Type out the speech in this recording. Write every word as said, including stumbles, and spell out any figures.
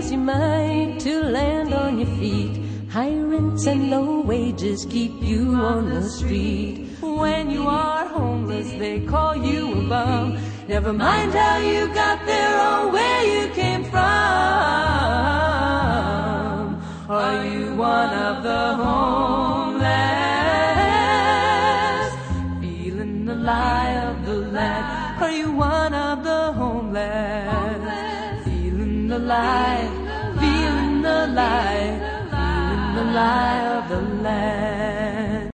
cost you might to land on your feet. High rents and low wages keep you on the street. When you are homeless, they call you a bum. Never mind how you got there or where you came from. Are you one of the homeless, feeling the lie of the land? Are you one of the homeless, feeling the lie, feeling the lie, feeling the lie?